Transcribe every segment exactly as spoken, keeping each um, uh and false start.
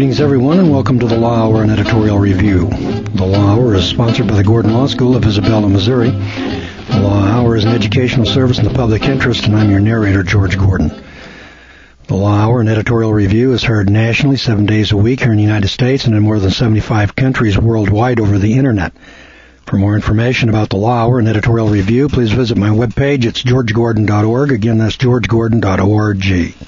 Greetings, everyone, and welcome to the Law Hour and Editorial Review. The Law Hour is sponsored by the Gordon Law School of Isabella, Missouri. The Law Hour is an educational service in the public interest, and I'm your narrator, George Gordon. The Law Hour and Editorial Review is heard nationally seven days a week here in the United States and in more than seventy-five countries worldwide over the Internet. For more information about the Law Hour and Editorial Review, please visit my webpage. It's george gordon dot org. Again, that's george gordon dot org.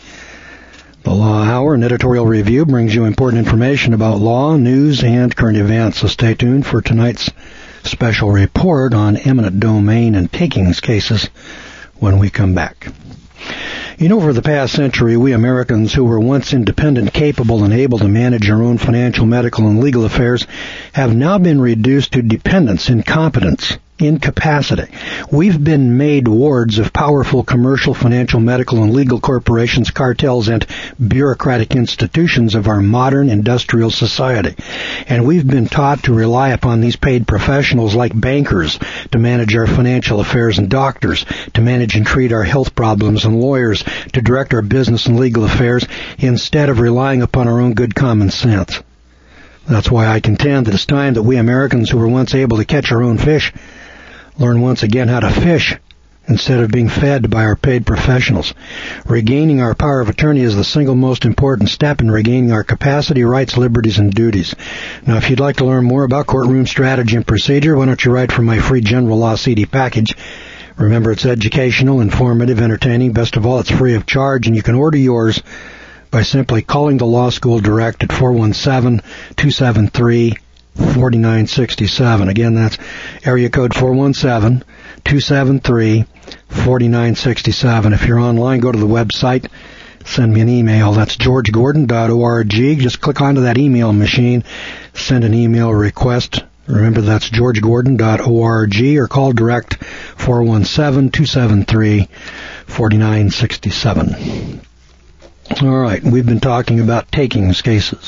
The Law Hour and Editorial Review brings you important information about law, news, and current events. So stay tuned for tonight's special report on eminent domain and takings cases when we come back. You know, over the past century, we Americans who were once independent, capable, and able to manage our own financial, medical, and legal affairs have now been reduced to dependence, incompetence, incapacity. We've been made wards of powerful commercial, financial, medical, and legal corporations, cartels, and bureaucratic institutions of our modern industrial society. And we've been taught to rely upon these paid professionals like bankers to manage our financial affairs and doctors to manage and treat our health problems and lawyers to direct our business and legal affairs instead of relying upon our own good common sense. That's why I contend that it's time that we Americans who were once able to catch our own fish learn once again how to fish instead of being fed by our paid professionals. Regaining our power of attorney is the single most important step in regaining our capacity, rights, liberties, and duties. Now, if you'd like to learn more about courtroom strategy and procedure, why don't you write for my free general law C D package. Remember, it's educational, informative, entertaining. Best of all, it's free of charge, and you can order yours by simply calling the law school direct at four one seven, two seven three, four nine six seven. Again, that's area code four one seven, two seven three, four nine six seven. If you're online, go to the website, send me an email. That's george gordon dot org. Just click onto that email machine, send an email request. Remember, that's george gordon dot org, or call direct four one seven, two seven three, four nine six seven. All right, we've been talking about takings cases.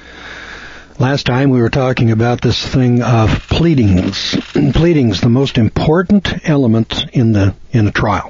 Last time we were talking about this thing of pleadings. Pleadings, the most important element in the in a trial.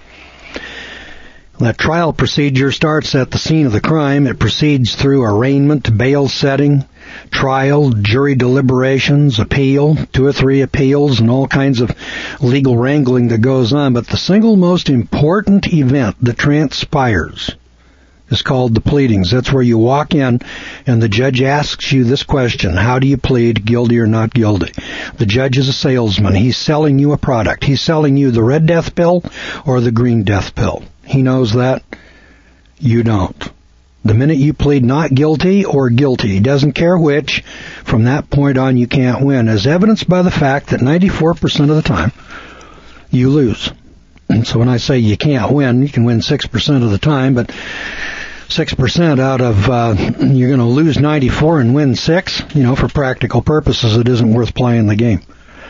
That trial procedure starts at the scene of the crime. It proceeds through arraignment, bail setting, trial, jury deliberations, appeal, two or three appeals, and all kinds of legal wrangling that goes on. But the single most important event that transpires is called the pleadings. That's where you walk in and the judge asks you this question: how do you plead, guilty or not guilty? The judge is a salesman. He's selling you a product. He's selling you the red death pill or the green death pill. He knows that. You don't. The minute you plead not guilty or guilty, he doesn't care which, from that point on you can't win, as evidenced by the fact that ninety-four percent of the time you lose. And so when I say you can't win, you can win six percent of the time, but six percent out of, uh, you're going to lose ninety-four and win six, you know, for practical purposes, it isn't worth playing the game.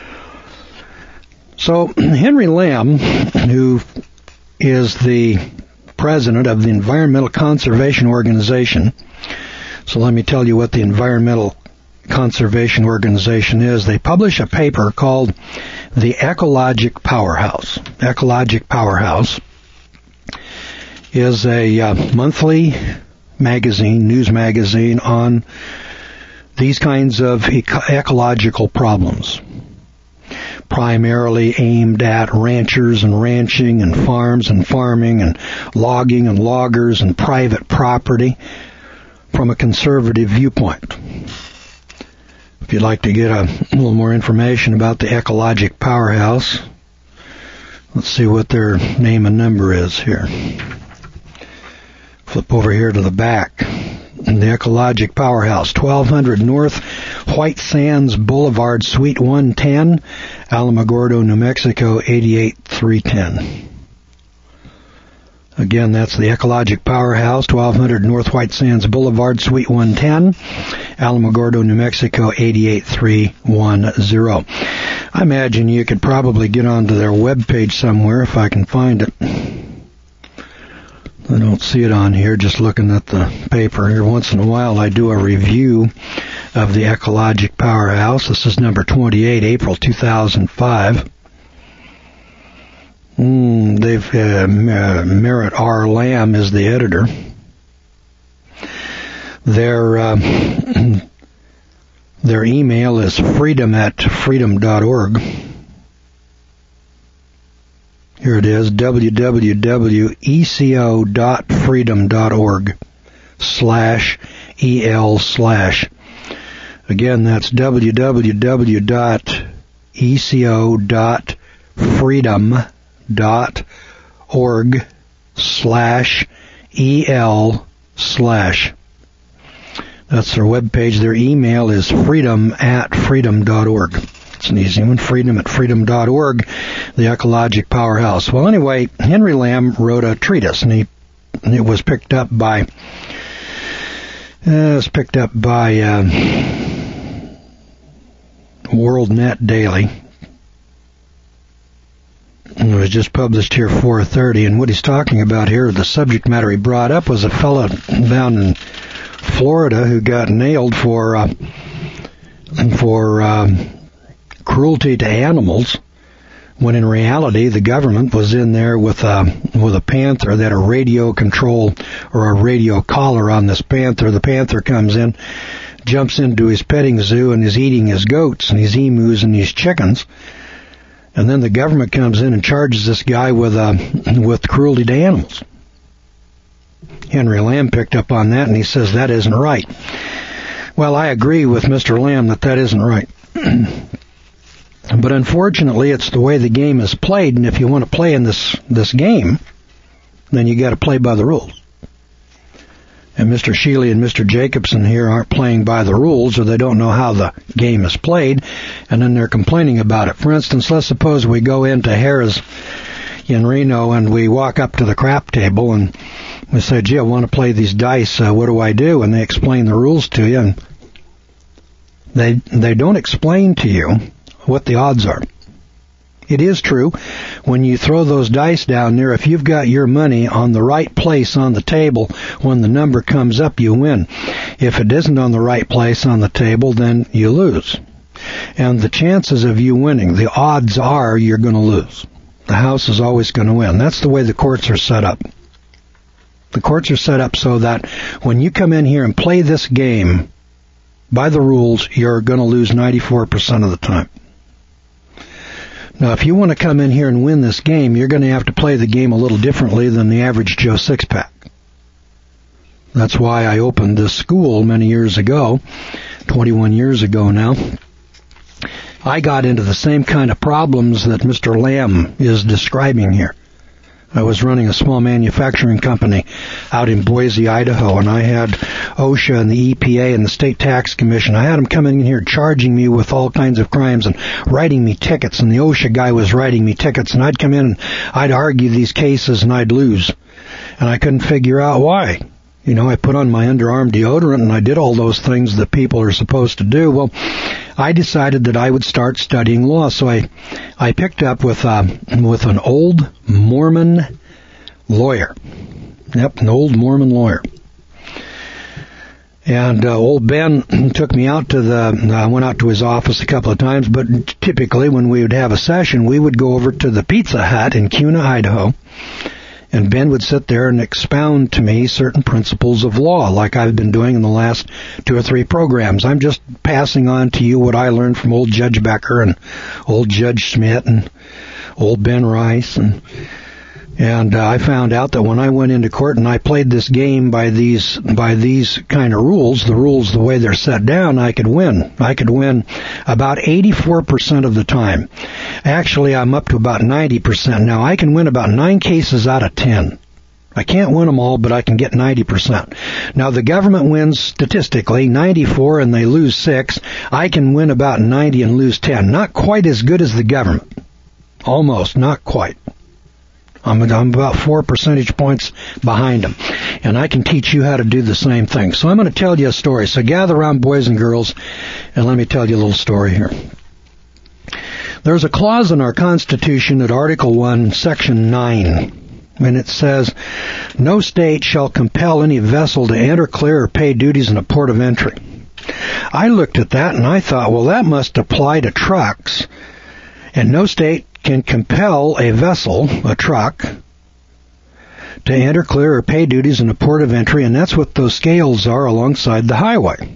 So Henry Lamb, who is the president of the Environmental Conservation Organization, so let me tell you what the Environmental Conservation Organization is. They publish a paper called the Ecologic Powerhouse. Ecologic Powerhouse is a uh, monthly magazine, news magazine, on these kinds of eco- ecological problems, primarily aimed at ranchers and ranching and farms and farming and logging and loggers and private property from a conservative viewpoint. If you'd like to get a little more information about the Ecologic Powerhouse, let's see what their name and number is here. Flip over here to the back. The Ecologic Powerhouse, twelve hundred North White Sands Boulevard, Suite one ten, Alamogordo, New Mexico, eighty-eight three ten. Again, that's the Ecologic Powerhouse, twelve hundred North White Sands Boulevard, Suite one ten, Alamogordo, New Mexico, eighty-eight three one zero. I imagine you could probably get onto their webpage somewhere if I can find it. I don't see it on here, just looking at the paper. Here once in a while I do a review of the Ecologic Powerhouse. This is number twenty-eight, April two thousand five. Mm, they've uh, Merritt R. Lamb is the editor. Their um, their email is freedom at freedom dot org. Here it is, www.eco dot freedom dot org slash el slash. Again, that's www dot eco dot freedom dot org slash el slash. That's their webpage. Their email is freedom at freedom dot org. It's an easy one, freedom at freedom dot org, the ecologic powerhouse. Well, anyway, Henry Lamb wrote a treatise, and he and it was picked up by uh, it was picked up by uh, WorldNet Daily. And it was just published here four thirty, and what he's talking about here, the subject matter he brought up was a fellow down in Florida who got nailed for uh, for um, cruelty to animals, when in reality the government was in there with a with a panther that had a radio control or a radio collar on this panther. The panther comes in, jumps into his petting zoo, and is eating his goats and his emus and his chickens. And then the government comes in and charges this guy with uh, with cruelty to animals. Henry Lamb picked up on that, and he says that isn't right. Well, I agree with Mister Lamb that that isn't right. But unfortunately, it's the way the game is played, and if you want to play in this, this game, then you got to play by the rules. And Mister Shealy and Mister Jacobson here aren't playing by the rules, or they don't know how the game is played, and then they're complaining about it. For instance, let's suppose we go into Harrah's in Reno, and we walk up to the crap table, and we say, gee, I want to play these dice, uh, what do I do? And they explain the rules to you, and they they don't explain to you what the odds are. It is true, when you throw those dice down there, if you've got your money on the right place on the table, when the number comes up, you win. If it isn't on the right place on the table, then you lose. And the chances of you winning, the odds are you're going to lose. The house is always going to win. That's the way the courts are set up. The courts are set up so that when you come in here and play this game by the rules, you're going to lose ninety-four percent of the time. Now, if you want to come in here and win this game, you're going to have to play the game a little differently than the average Joe Six-Pack. That's why I opened this school many years ago, twenty-one years ago now. I got into the same kind of problems that Mister Lamb is describing here. I was running a small manufacturing company out in Boise, Idaho, and I had OSHA and the E P A and the State Tax Commission. I had them coming in here charging me with all kinds of crimes and writing me tickets, and the OSHA guy was writing me tickets, and I'd come in and I'd argue these cases and I'd lose. And I couldn't figure out why. You know, I put on my underarm deodorant and I did all those things that people are supposed to do. Well, I decided that I would start studying law, so I I picked up with uh, with an old Mormon lawyer. Yep, an old Mormon lawyer. And uh, old Ben took me out to the, I went out to his office a couple of times, but typically when we would have a session, we would go over to the Pizza Hut in Kuna, Idaho, and Ben would sit there and expound to me certain principles of law, like I've been doing in the last two or three programs. I'm just passing on to you what I learned from old Judge Becker and old Judge Schmidt and old Ben Rice. And and uh, I found out that when I went into court and I played this game by these by these kind of rules, the rules the way they're set down, I could win. I could win about eighty-four percent of the time. Actually, I'm up to about ninety percent now. I can win about nine cases out of ten. I can't win them all, but I can get ninety percent. Now, the government wins statistically ninety-four and they lose six. I can win about ninety and lose ten. Not quite as good as the government. Almost, not quite. I'm, I'm about four percentage points behind them. And I can teach you how to do the same thing. So I'm going to tell you a story. So gather around, boys and girls, and let me tell you a little story here. There's a clause in our Constitution at Article one, Section nine, and it says, no state shall compel any vessel to enter, clear, or pay duties in a port of entry. I looked at that and I thought, well, that must apply to trucks. And no state can compel a vessel, a truck, to enter, clear, or pay duties in a port of entry, and that's what those scales are alongside the highway.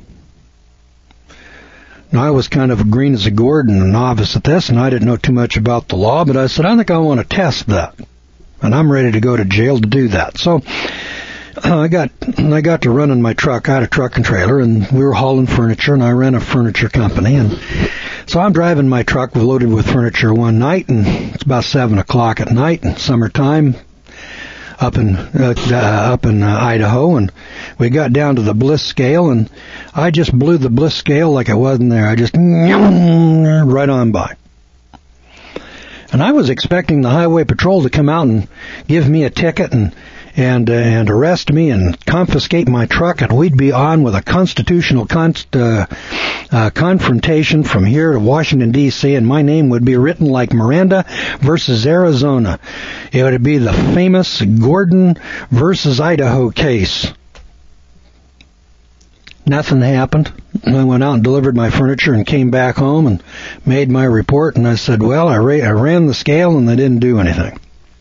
Now, I was kind of green as a gourd and a novice at this, and I didn't know too much about the law, but I said, I think I want to test that, and I'm ready to go to jail to do that. So uh, I got I got to running my truck. I had a truck and trailer, and we were hauling furniture, and I ran a furniture company, and so I'm driving my truck loaded with furniture one night, and it's about seven o'clock at night in summertime up in uh, uh, up in uh, Idaho, and we got down to the bliss scale, and I just blew the bliss scale like it wasn't there. I just right on by. And I was expecting the highway patrol to come out and give me a ticket and and uh, and arrest me and confiscate my truck, and we'd be on with a constitutional con- uh, uh, confrontation from here to Washington, D C, and my name would be written like Miranda versus Arizona. It would be the famous Gordon versus Idaho case. Nothing happened. I went out and delivered my furniture and came back home and made my report, and I said, well, I, ra- I ran the scale and they didn't do anything.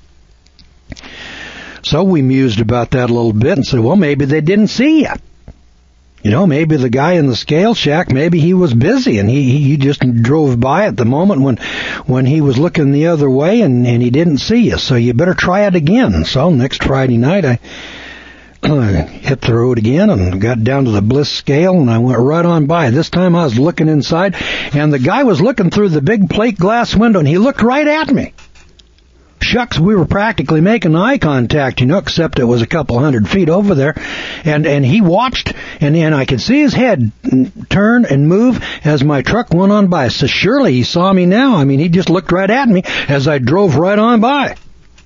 So we mused about that a little bit and said, well, maybe they didn't see you. You know, maybe the guy in the scale shack, maybe he was busy and he, he just drove by at the moment when when he was looking the other way and, and he didn't see you. So you better try it again. So next Friday night, I hit the road again and got down to the bliss scale, and I went right on by. This time I was looking inside, and the guy was looking through the big plate glass window, and he looked right at me. Shucks, we were practically making eye contact, you know, except it was a couple hundred feet over there. And and he watched, and, and I could see his head turn and move as my truck went on by. So surely he saw me now. I mean, he just looked right at me as I drove right on by.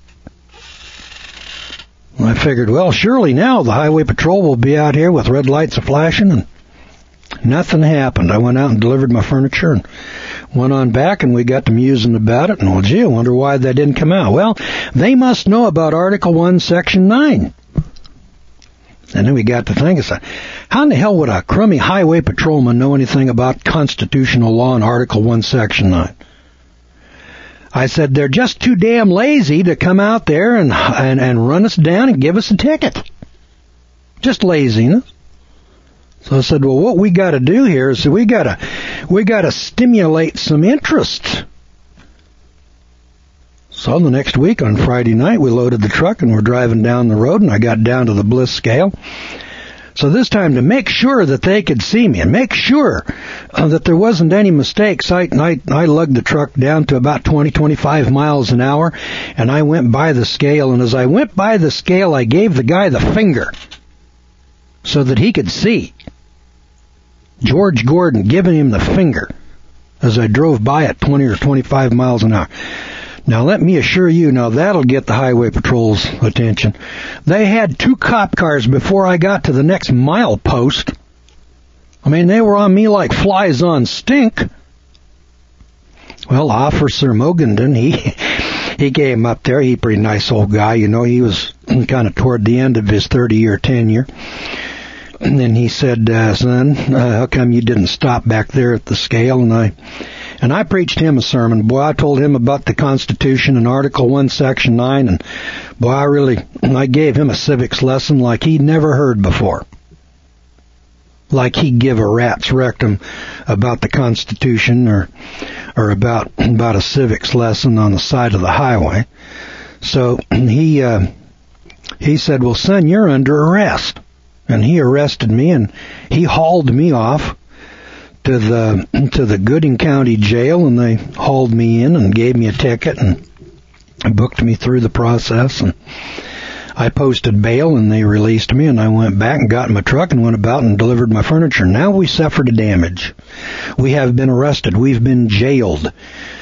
I figured, well, surely now the highway patrol will be out here with red lights flashing, and nothing happened. I went out and delivered my furniture and went on back, and we got to musing about it, and, well, gee, I wonder why that didn't come out. Well, they must know about Article one, Section nine. And then we got to thinking, how in the hell would a crummy highway patrolman know anything about constitutional law and Article one, Section nine? I said, they're just too damn lazy to come out there and, and, and run us down and give us a ticket. Just laziness. So I said, well, what we got to do here is we got to we got to stimulate some interest. So the next week on Friday night, we loaded the truck and we're driving down the road, and I got down to the bliss scale. So this time, to make sure that they could see me and make sure uh, that there wasn't any mistakes, I, I, I lugged the truck down to about twenty, twenty-five miles an hour, and I went by the scale. And as I went by the scale, I gave the guy the finger so that he could see. George Gordon giving him the finger as I drove by at twenty or twenty-five miles an hour. Now, let me assure you, now that'll get the highway patrol's attention. They had two cop cars before I got to the next mile post. I mean, they were on me like flies on stink. Well, Officer Mogenden, he he came up there. He's a pretty nice old guy, you know. He was kind of toward the end of his thirty-year tenure. And then he said, uh, son, uh, how come you didn't stop back there at the scale? And I... And I preached him a sermon. Boy, I told him about the Constitution and Article one, Section nine, and boy, I really, I gave him a civics lesson like he'd never heard before. Like he'd give a rat's rectum about the Constitution or or about about a civics lesson on the side of the highway. So he uh, he said, well, son, you're under arrest. And he arrested me, and he hauled me off to the to the Gooding County Jail, and they hauled me in and gave me a ticket and booked me through the process, and I posted bail, and they released me, and I went back and got in my truck and went about and delivered my furniture. Now we suffered a damage. We have been arrested. We've been jailed.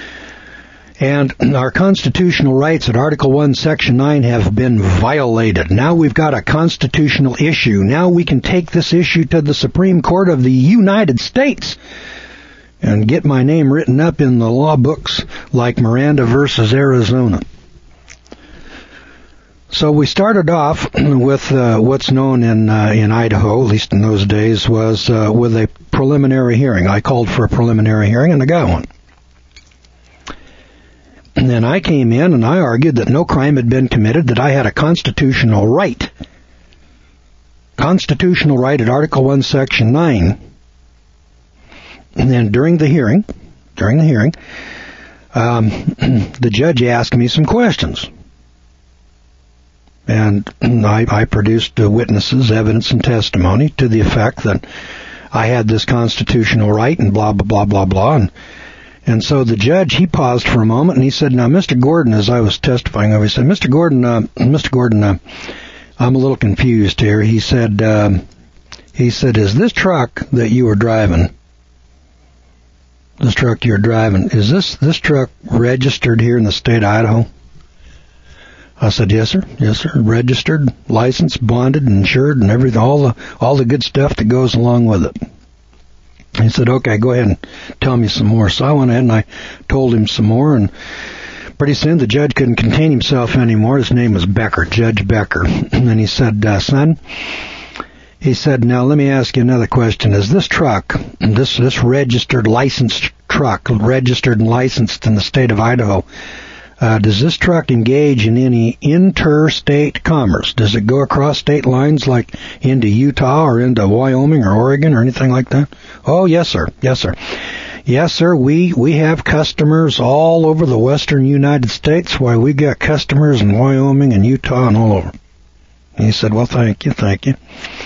And our constitutional rights at Article one, Section nine have been violated. Now we've got a constitutional issue. Now we can take this issue to the Supreme Court of the United States and get my name written up in the law books like Miranda versus Arizona. So we started off with uh, what's known in uh, in Idaho, at least in those days, was uh, with a preliminary hearing. I called for a preliminary hearing, and I got one. And then I came in and I argued that no crime had been committed, that I had a constitutional right. Constitutional right at Article one, Section nine. And then during the hearing, during the hearing, um, the judge asked me some questions. And I, I produced uh, witnesses, evidence, and testimony to the effect that I had this constitutional right and blah, blah, blah, blah, blah. And, and so the judge, he paused for a moment and he said, now, Mister Gordon, as I was testifying over, he said, Mister Gordon, uh, Mister Gordon, uh, I'm a little confused here. He said, um, he said, is this truck that you were driving, this truck you're driving, is this, this truck registered here in the state of Idaho? I said, yes, sir. Yes, sir. Registered, licensed, bonded, insured, and everything, all the, all the good stuff that goes along with it. He said, okay, go ahead and tell me some more. So I went ahead and I told him some more, and pretty soon the judge couldn't contain himself anymore. His name was Becker, Judge Becker. And he said, uh, son, he said, now let me ask you another question. Is this truck, this, this registered, licensed truck, registered and licensed in the state of Idaho, Uh, does this truck engage in any interstate commerce? Does it go across state lines like into Utah or into Wyoming or Oregon or anything like that? Oh, yes, sir. Yes, sir. Yes, sir. We, we have customers all over the western United States. Why, we got customers in Wyoming and Utah and all over. And he said, well, thank you, thank you.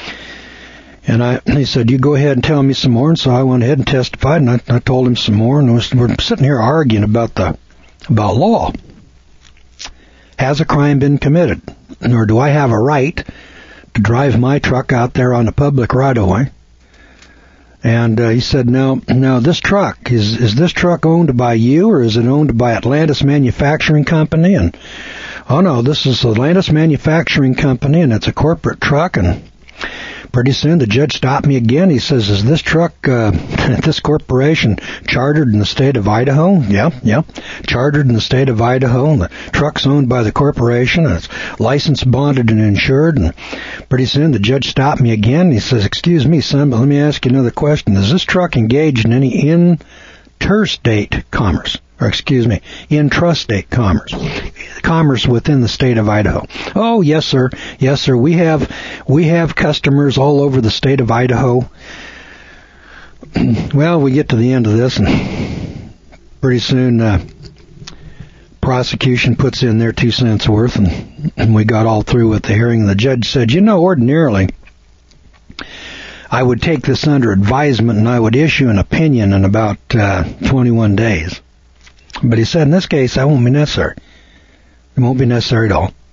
And I, he said, you go ahead and tell me some more. And so I went ahead and testified, and I, I told him some more. And was, we're sitting here arguing about the about law. Has a crime been committed? Or do I have a right to drive my truck out there on the public right-of-way? And uh, he said, no, no, this truck, is is this truck owned by you, or is it owned by Atlantis Manufacturing Company? And, oh no, this is Atlantis Manufacturing Company, and it's a corporate truck, and pretty soon the judge stopped me again. He says, is this truck, uh, this corporation chartered in the state of Idaho? Yeah, yeah. Chartered in the state of Idaho. And the truck's owned by the corporation. And it's licensed, bonded, and insured. And pretty soon the judge stopped me again. He says, excuse me, son, but let me ask you another question. Does this truck engage in any interstate commerce? Or excuse me, intrastate commerce, commerce within the state of Idaho. Oh, yes, sir. Yes, sir. We have, we have customers all over the state of Idaho. Well, we get to the end of this, and pretty soon, uh, prosecution puts in their two cents worth, and, and we got all through with the hearing. And the judge said, you know, ordinarily, I would take this under advisement and I would issue an opinion in about uh, twenty-one days. But he said, in this case, that won't be necessary. It won't be necessary at all.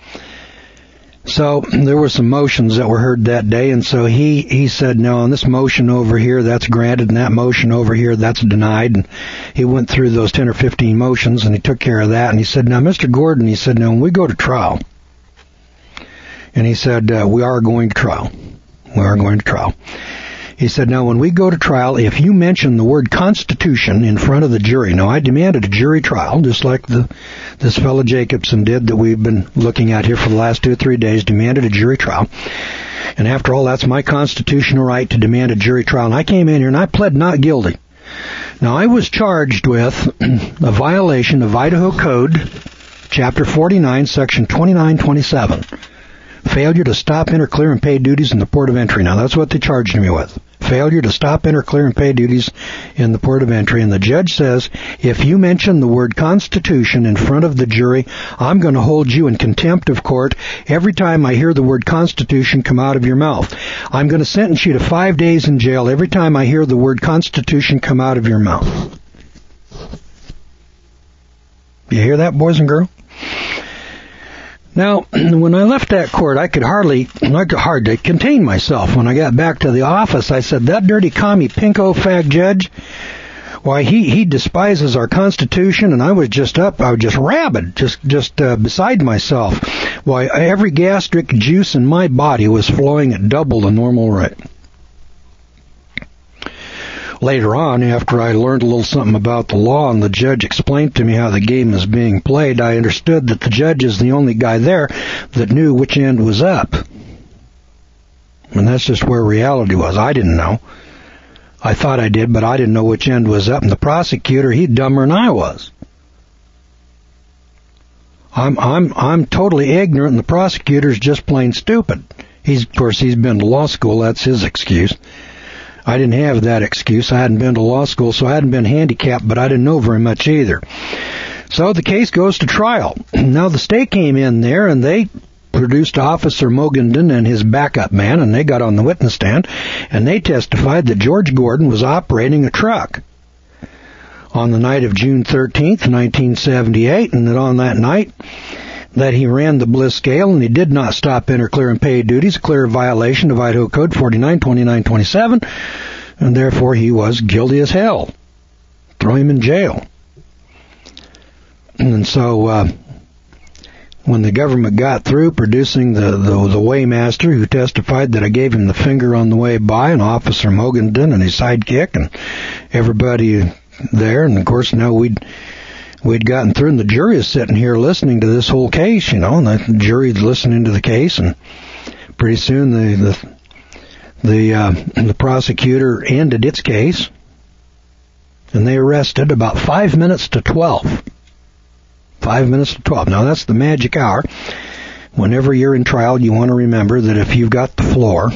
So there were some motions that were heard that day, and so he, he said, no, on this motion over here, that's granted, and that motion over here, that's denied. And he went through those ten or fifteen motions, and he took care of that. And he said, now, Mister Gordon, he said, now, when we go to trial, and he said, uh, we are going to trial. We are going to trial. He said, now, when we go to trial, if you mention the word Constitution in front of the jury, now, I demanded a jury trial, just like the this fellow Jacobson did that we've been looking at here for the last two or three days, demanded a jury trial. And after all, that's my constitutional right to demand a jury trial. And I came in here and I pled not guilty. Now, I was charged with a violation of Idaho Code, Chapter forty-nine, Section twenty-nine twenty-seven. Failure to stop, enter, clear, and pay duties in the port of entry. Now, that's what they charged me with. Failure to stop, enter, clear, and pay duties in the port of entry. And the judge says, if you mention the word Constitution in front of the jury, I'm going to hold you in contempt of court every time I hear the word Constitution come out of your mouth. I'm going to sentence you to five days in jail every time I hear the word Constitution come out of your mouth. You hear that, boys and girls? Now, when I left that court, I could hardly, I could hardly contain myself. When I got back to the office, I said, that dirty commie pinko fag judge, why, he, he despises our Constitution, and I was just up, I was just rabid, just, just uh, beside myself. Why, every gastric juice in my body was flowing at double the normal rate. Later on, after I learned a little something about the law and the judge explained to me how the game is being played, I understood that the judge is the only guy there that knew which end was up. And that's just where reality was. I didn't know. I thought I did, but I didn't know which end was up. And the prosecutor, he's dumber than I was. I'm I'm I'm totally ignorant, and the prosecutor's just plain stupid. He's of course he's been to law school. That's his excuse. I didn't have that excuse. I hadn't been to law school, so I hadn't been handicapped, but I didn't know very much either. So the case goes to trial. Now the state came in there and they produced Officer Mogenden and his backup man, and they got on the witness stand, and they testified that George Gordon was operating a truck on the night of June thirteenth, nineteen seventy-eight, and that on that night that he ran the bliss scale and he did not stop, enter, clear, and pay duties, a clear violation of Idaho Code forty-nine twenty-nine twenty-seven, and therefore he was guilty as hell. Throw him in jail. And so uh, when the government got through producing the, the, the weighmaster who testified that I gave him the finger on the way by, and Officer Mogenden and his sidekick and everybody there, and of course now we'd we'd gotten through, and the jury is sitting here listening to this whole case, you know, and the jury's listening to the case, and pretty soon the the the, uh, the prosecutor ended its case, and they arrested about five minutes to twelve. Five minutes to twelve. Now that's the magic hour. Whenever you're in trial, you want to remember that if you've got the floor,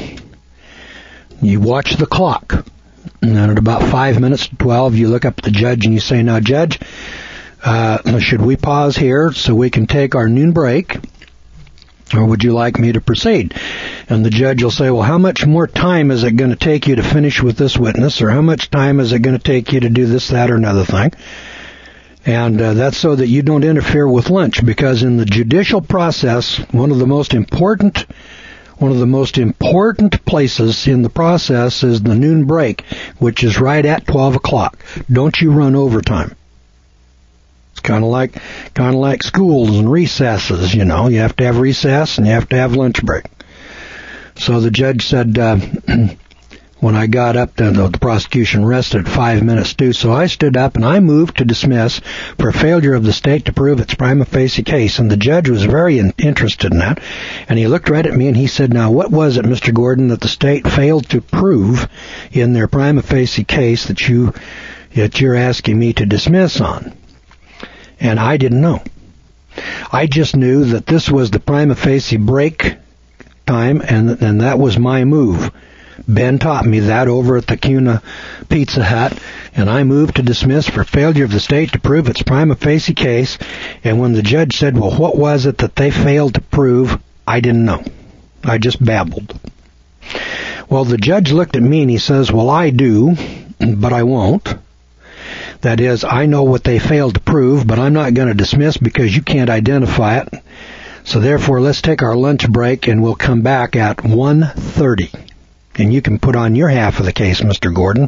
you watch the clock. And then at about five minutes to twelve, you look up at the judge and you say, now, Judge, uh, should we pause here so we can take our noon break, or would you like me to proceed? And the judge will say, well, how much more time is it going to take you to finish with this witness, or how much time is it going to take you to do this, that, or another thing? And uh, that's so that you don't interfere with lunch, because in the judicial process, one of the most important One of the most important places in the process is the noon break, which is right at twelve o'clock. Don't you run overtime. It's kind of like kind of like schools and recesses, you know. You have to have recess and you have to have lunch break. So the judge said, uh, when I got up, the, the prosecution rested at five minutes due, so I stood up and I moved to dismiss for failure of the state to prove its prima facie case. And the judge was very in, interested in that, and he looked right at me and he said, now what was it, Mister Gordon, that the state failed to prove in their prima facie case that you that you're asking me to dismiss on? And I didn't know. I just knew that this was the prima facie break time, and and that was my move. Ben taught me that over at the Cuna Pizza Hut, and I moved to dismiss for failure of the state to prove its prima facie case. And when the judge said, well, what was it that they failed to prove, I didn't know. I just babbled. Well, the judge looked at me and he says, well, I do, but I won't. That is, I know what they failed to prove, but I'm not going to dismiss because you can't identify it. So therefore, let's take our lunch break and we'll come back at one thirty. And you can put on your half of the case, Mister Gordon.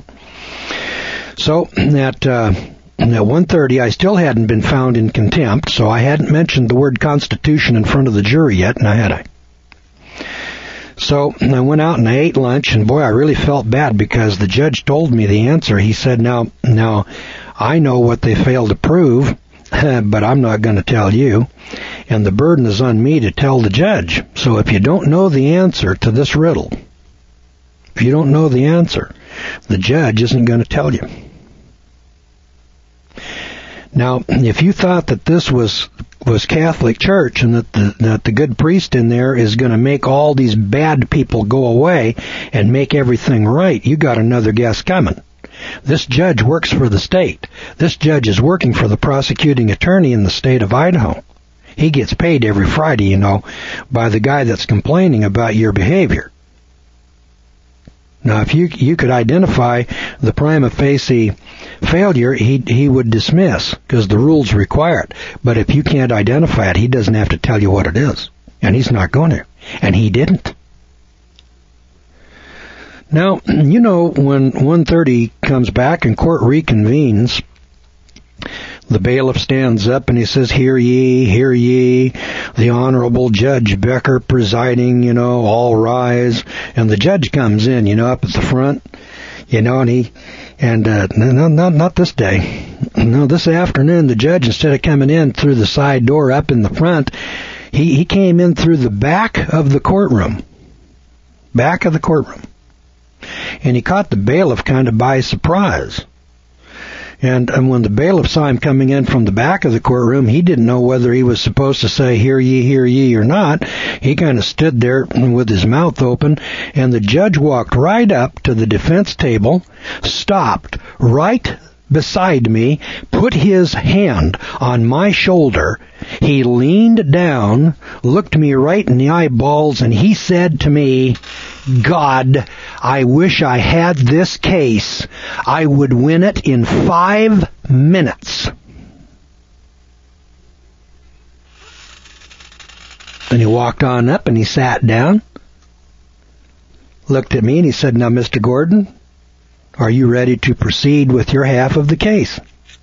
So at, uh, at one thirty, I still hadn't been found in contempt, so I hadn't mentioned the word Constitution in front of the jury yet, now had I? So I went out and I ate lunch, and boy, I really felt bad because the judge told me the answer. He said, now, now, I know what they failed to prove, but I'm not going to tell you, and the burden is on me to tell the judge. So if you don't know the answer to this riddle, if you don't know the answer, the judge isn't going to tell you. Now, if you thought that this was was Catholic Church and that the, that the good priest in there is going to make all these bad people go away and make everything right, you got another guess coming. This judge works for the state. This judge is working for the prosecuting attorney in the state of Idaho. He gets paid every Friday, you know, by the guy that's complaining about your behavior. Now, if you you could identify the prima facie failure, he he would dismiss because the rules require it. But if you can't identify it, he doesn't have to tell you what it is, and he's not going to, and he didn't. Now, you know, when one thirty comes back and court reconvenes, the bailiff stands up and he says, "Hear ye, hear ye, the Honorable Judge Becker presiding, you know, all rise." And the judge comes in, you know, up at the front, you know, and he, and, uh, no, not, not this day. No, this afternoon, the judge, instead of coming in through the side door up in the front, he, he came in through the back of the courtroom. Back of the courtroom. And he caught the bailiff kind of by surprise. And, and when the bailiff saw him coming in from the back of the courtroom, he didn't know whether he was supposed to say, hear ye, hear ye, or not. He kind of stood there with his mouth open, and the judge walked right up to the defense table, stopped right beside me, put his hand on my shoulder. He leaned down, looked me right in the eyeballs, and he said to me, God, I wish I had this case. I would win it in five minutes. Then he walked on up and he sat down, looked at me, and he said, now, Mister Gordon, are you ready to proceed with your half of the case?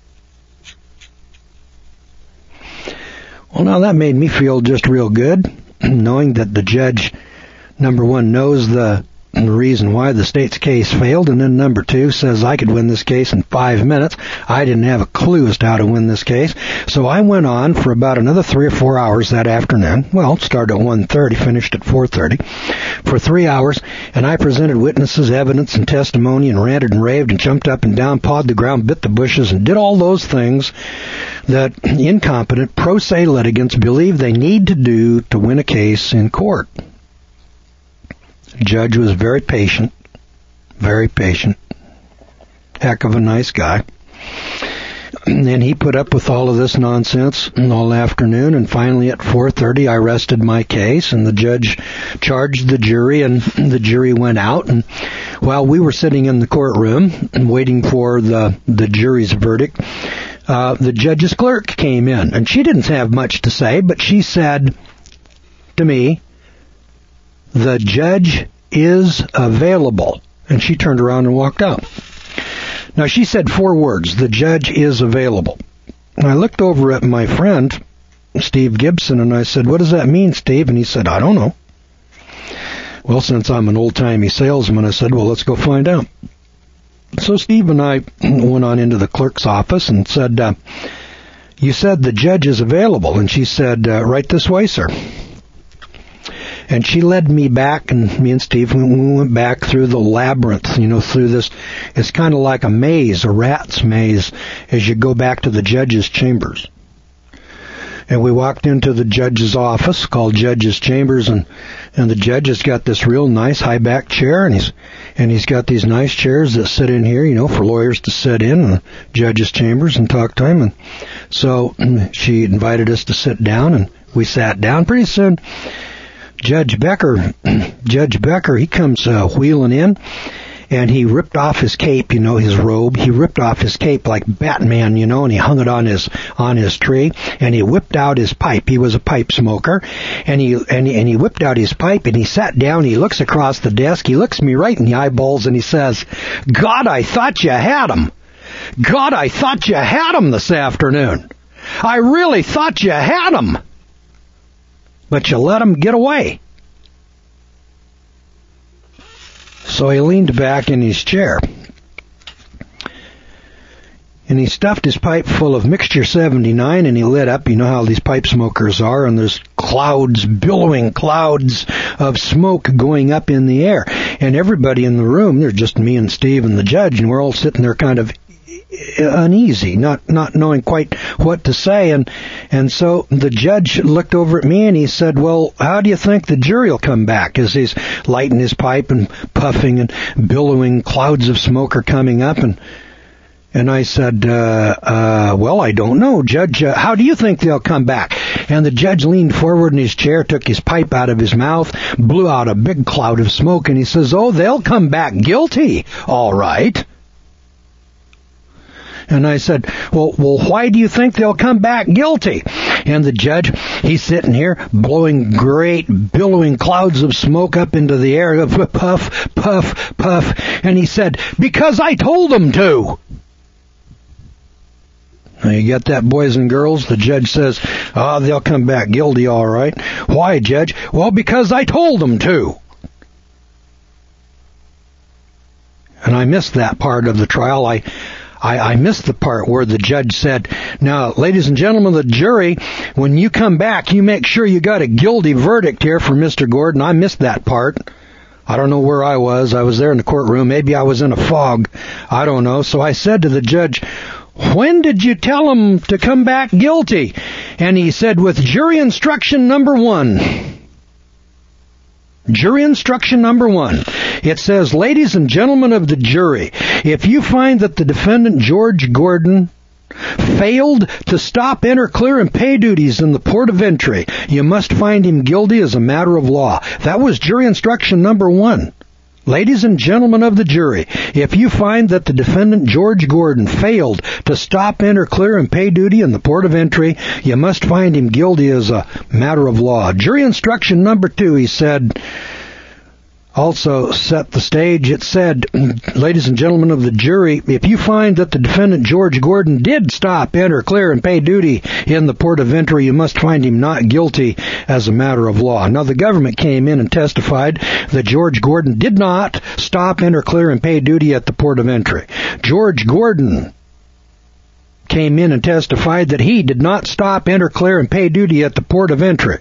Well, now that made me feel just real good, knowing that the judge, number one, knows the reason why the state's case failed, and then number two, says I could win this case in five minutes. I didn't have a clue as to how to win this case, so I went on for about another three or four hours that afternoon. Well, started at one thirty, finished at four thirty, for three hours, and I presented witnesses, evidence, and testimony, and ranted and raved, and jumped up and down, pawed the ground, bit the bushes, and did all those things that incompetent pro se litigants believe they need to do to win a case in court. The judge was very patient, very patient, heck of a nice guy. And he put up with all of this nonsense all afternoon, and finally at four thirty I rested my case, and the judge charged the jury, and the jury went out. And while we were sitting in the courtroom and waiting for the, the jury's verdict, uh, the judge's clerk came in, and she didn't have much to say, but she said to me, the judge is available. And she turned around and walked out. Now, she said four words, the judge is available. And I looked over at my friend, Steve Gibson, and I said, what does that mean, Steve? And he said, I don't know. Well, since I'm an old-timey salesman, I said, well, let's go find out. So Steve and I went on into the clerk's office and said, uh, you said the judge is available. And she said, uh, right this way, sir. And she led me back, and me and Steve, we went back through the labyrinth, you know, through this. It's kind of like a maze, a rat's maze, as you go back to the judge's chambers. And we walked into the judge's office, called Judge's Chambers, and, and the judge has got this real nice high-back chair, and he's and he's got these nice chairs that sit in here, you know, for lawyers to sit in, in the judge's chambers and talk to him. And so she invited us to sit down, and we sat down. Pretty soon, Judge Becker, Judge Becker, he comes uh, wheeling in, and he ripped off his cape, you know, his robe. He ripped off his cape like Batman, you know, and he hung it on his on his tree, and he whipped out his pipe. He was a pipe smoker, and he and he, and he whipped out his pipe, and he sat down. He looks across the desk. He looks me right in the eyeballs, and he says, God, I thought you had him. God, I thought you had him this afternoon. I really thought you had him. But you let him get away. So he leaned back in his chair, and he stuffed his pipe full of Mixture seventy-nine, and he lit up. You know how these pipe smokers are, and there's clouds, billowing clouds of smoke going up in the air. And everybody in the room, there's just me and Steve and the judge, and we're all sitting there kind of uneasy, not not knowing quite what to say. And and so the judge looked over at me and he said, well, how do you think the jury will come back? As he's lighting his pipe and puffing and billowing clouds of smoke are coming up. And and I said, uh, uh, well, I don't know, Judge. Uh, how do you think they'll come back? And the judge leaned forward in his chair, took his pipe out of his mouth, blew out a big cloud of smoke, and he says, oh, they'll come back guilty, all right. And I said, well, well, why do you think they'll come back guilty? And the judge, he's sitting here blowing great billowing clouds of smoke up into the air, puff, puff, puff. And he said, because I told them to. Now, you got that, boys and girls? The judge says, oh, they'll come back guilty, all right. Why, Judge? Well, because I told them to. And I missed that part of the trial. I I, I missed the part where the judge said, now, ladies and gentlemen of the jury, when you come back, you make sure you got a guilty verdict here for Mister Gordon. I missed that part. I don't know where I was. I was there in the courtroom. Maybe I was in a fog. I don't know. So I said to the judge, when did you tell him to come back guilty? And he said, with jury instruction number one. Jury instruction number one. It says, ladies and gentlemen of the jury, if you find that the defendant, George Gordon, failed to stop, enter, clear, and pay duties in the port of entry, you must find him guilty as a matter of law. That was jury instruction number one. Ladies and gentlemen of the jury, if you find that the defendant, George Gordon, failed to stop, enter, clear, and pay duty in the port of entry, you must find him guilty as a matter of law. Jury instruction number two, he said, also set the stage. It said, ladies and gentlemen of the jury, if you find that the defendant, George Gordon, did stop, enter, clear, and pay duty in the port of entry, you must find him not guilty as a matter of law. Now, the government came in and testified that George Gordon did not stop, enter, clear, and pay duty at the port of entry. George Gordon came in and testified that he did not stop, enter, clear, and pay duty at the port of entry.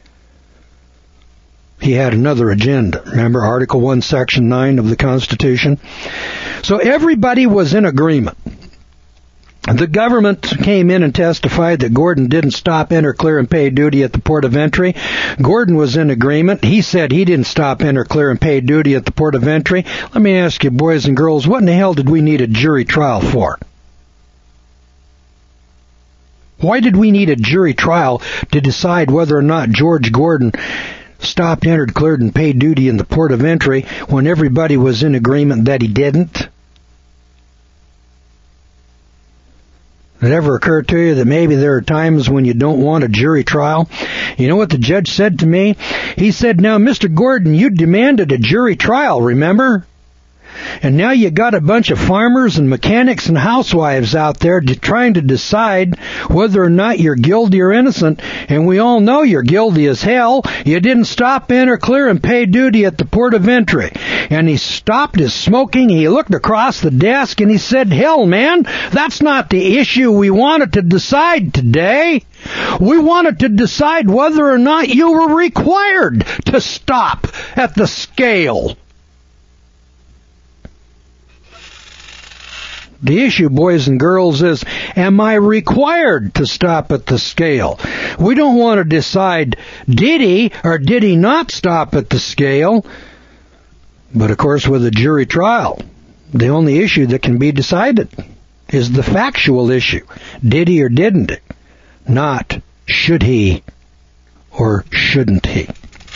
He had another agenda. Remember Article one, Section nine of the Constitution? So everybody was in agreement. The government came in and testified that Gordon didn't stop, enter, clear, and pay duty at the port of entry. Gordon was in agreement. He said he didn't stop, enter, clear, and pay duty at the port of entry. Let me ask you, boys and girls, what in the hell did we need a jury trial for? Why did we need a jury trial to decide whether or not George Gordon stopped, entered, cleared, and paid duty in the port of entry when everybody was in agreement that he didn't? Did it ever occur to you that maybe there are times when you don't want a jury trial? You know what the judge said to me? He said, now, Mister Gordon, you demanded a jury trial, remember? And now you got a bunch of farmers and mechanics and housewives out there to, trying to decide whether or not you're guilty or innocent. And we all know you're guilty as hell. You didn't stop, enter, clear, and pay duty at the port of entry. And he stopped his smoking. He looked across the desk and he said, hell, man, that's not the issue we wanted to decide today. We wanted to decide whether or not you were required to stop at the scale. The issue, boys and girls, is, am I required to stop at the scale? We don't want to decide, did he or did he not stop at the scale? But, of course, with a jury trial, the only issue that can be decided is the factual issue. Did he or didn't he? Not, should he or shouldn't he?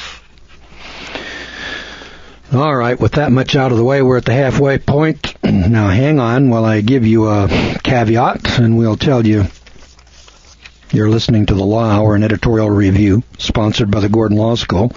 All right, with that much out of the way, we're at the halfway point. Now, hang on while I give you a caveat, and we'll tell you you're listening to the Law Hour, an editorial review sponsored by the Gordon Law School.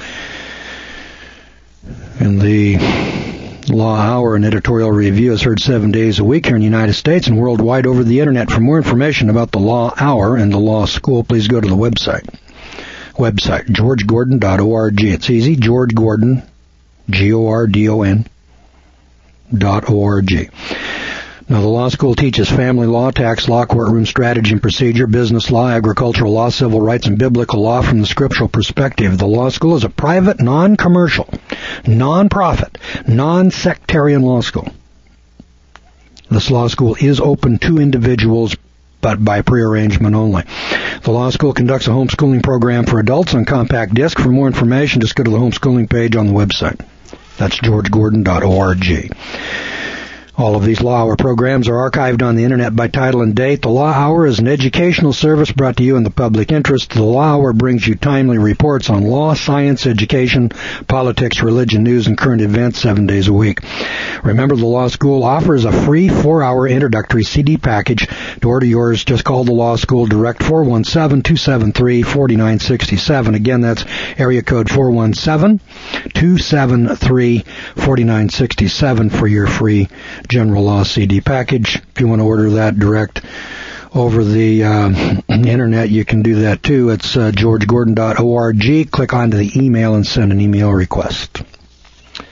And the Law Hour, an editorial review, is heard seven days a week here in the United States and worldwide over the Internet. For more information about the Law Hour and the Law School, please go to the website. Website, george gordon dot org. It's easy, George Gordon. G O R D O N dot O R G. Now, the law school teaches family law, tax law, courtroom strategy and procedure, business law, agricultural law, civil rights, and biblical law from the scriptural perspective. The law school is a private, non-commercial, non-profit, non-sectarian law school. This law school is open to individuals, but by prearrangement only. The law school conducts a homeschooling program for adults on compact disc. For more information, just go to the homeschooling page on the website. That's george gordon dot org. All of these Law Hour programs are archived on the Internet by title and date. The Law Hour is an educational service brought to you in the public interest. The Law Hour brings you timely reports on law, science, education, politics, religion, news, and current events seven days a week. Remember, the Law School offers a free four-hour introductory C D package. To order yours, just call the Law School direct four one seven, two seven three, four nine six seven. Again, that's area code four one seven, two seven three, four nine six seven for your free General Law C D package. If you want to order that direct over the uh, Internet, you can do that too. It's uh, george gordon dot org. Click onto the email and send an email request.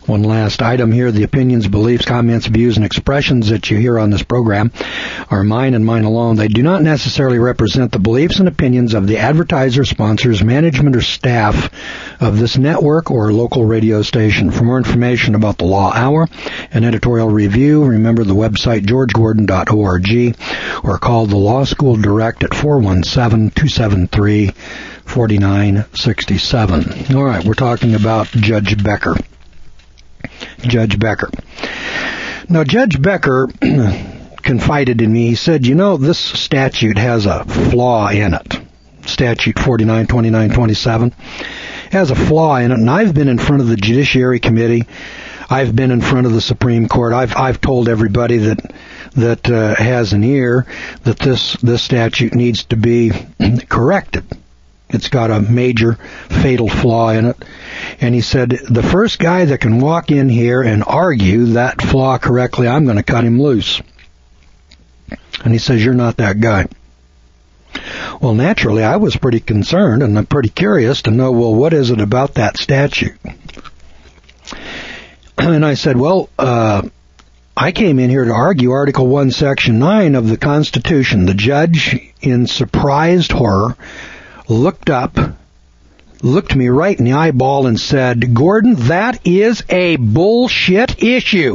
One last item here. The opinions, beliefs, comments, views, and expressions that you hear on this program are mine and mine alone. They do not necessarily represent the beliefs and opinions of the advertiser, sponsors, management, or staff of this network or local radio station. For more information about the Law Hour and editorial review, remember the website george gordon dot org or call the Law School Direct at four one seven, two seven three, four nine six seven. All right, we're talking about Judge Becker. Judge Becker. Now, Judge Becker confided in me. He said, you know, this statute has a flaw in it. Statute forty-nine twenty-nine twenty-seven has a flaw in it, and I've been in front of the Judiciary Committee. I've been in front of the Supreme Court. I've I've told everybody that that uh, has an ear that this this statute needs to be corrected. It's got a major fatal flaw in it. And he said, the first guy that can walk in here and argue that flaw correctly, I'm going to cut him loose. And he says, you're not that guy. Well, naturally, I was pretty concerned and I'm pretty curious to know, well, what is it about that statute? And I said, well, uh, I came in here to argue Article one, Section nine of the Constitution. The judge, in surprised horror, looked up, looked me right in the eyeball and said, Gordon, that is a bullshit issue.